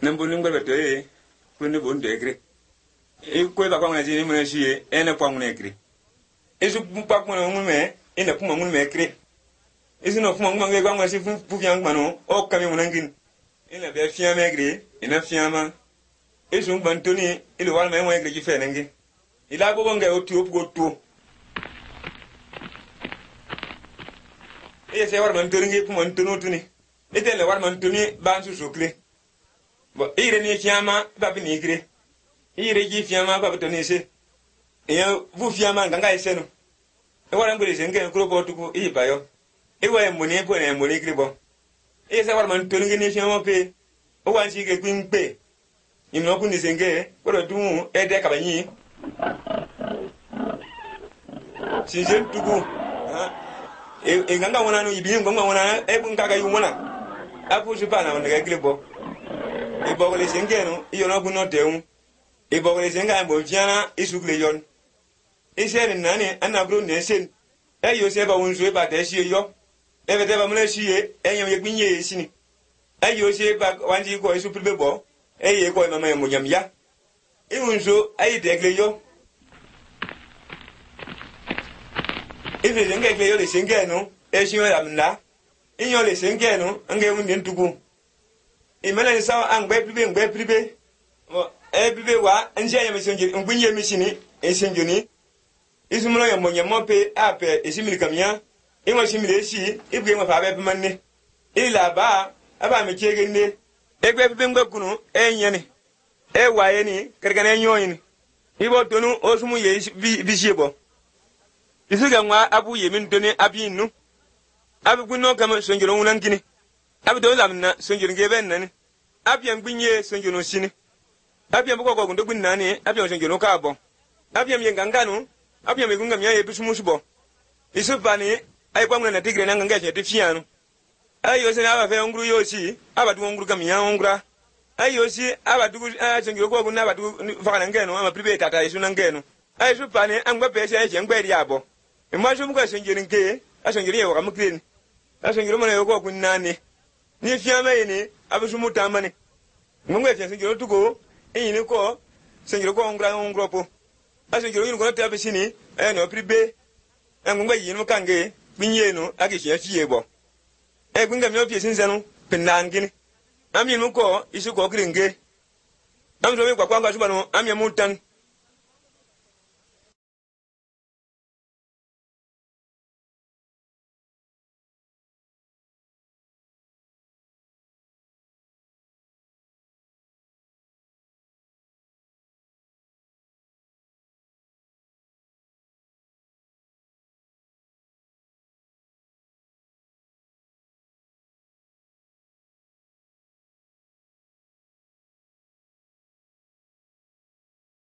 nembo ningba beto kwende bonde ekre ko ba kwa ngati ni mwana shiye ene kwa ngune ekre esu pa kwa ngune ene kuma ngune ekre esu no kuma ngune kwa ngasi fu fiang mano o kami munangin ene be fiam ekre ene fiama esu bantoni ile wal me ngwe ekre ji fe nangi ila go bonga o tu go tu se war man turngi kuma ntono tuni ete le war man tuni ban su sokre bo ire ni fiama ba bi ni gre ire ji fiama ba to ni se e bu fiama nganga isenu e war ngure se nge kro bo tuku e bayo e wa mo ni bo ne mo ni gre bo e se war man turngi ni fiama pe o wan si ge kwin pe imno ku ni se nge ko do tu e de ka ba yin si je tuku e nganga wona no yibi nganga wona e bun kaga yumona apu supana wona ga glebo e bogole sengeno iyo na kuno teun e bogole senga mbo fiana isukle yon e sene nani anabro nesen e yo se ba wonso e ba te sie yo e bete ba mle sie e nyam ye gbinye sini e yo se ba wanji ko isu pulbe bo e ye ko mama mo nyam ya e wonso ai degle yo ife zenge ke yo le senge no e shi ya mna inyo le senge no nge wunde ntugu imele sa angbe pribe mo e pribe wa nje ya mesonje ngunye misini e senjoni isumulo ya monye mope ape esimili kamya inwa simile shi ibwe ma fa be manne ila ba aba me chege ne egbe pribe ngbe kunu e nyene e waye ni kergane nyoyin ibo tonu osumu ye bisiebo isuga ngwa abu yemin toni abinu abu kunno kama sonjoro wunan kini abu do lamna sonjoro ngeben nani abiam gbinye sonjoro sini abiam ko ko ndo gbinna ni abiam sonjoro ka bo abiam yenganganu abiam egunga mya ebisumusubo isubani ay kwamna na tigre nanga ngaje tifianu ayo se aba fe nguru yosi aba du nguru kamya ngura ayo si aba du sonjoro ko gunna aba du fakana ngeno ama pribe tata isuna ngeno ay subani angba pese ay jengbe abo imajum ko sonjoro nke asonjoro yewa kamukren asonjoro mona yoko kunnani ni fiama yini abisumu tamani ngwe fya sonjoro tuko yini ko sonjoro ko ngura po asonjoro yini ko tabe sini no pribe ngwe yini kange binyeno agishia fiebo gwinga myo pye sinsenu pinangini ami nuko isuko krenge amzo me kwa kwanga subano ami mutan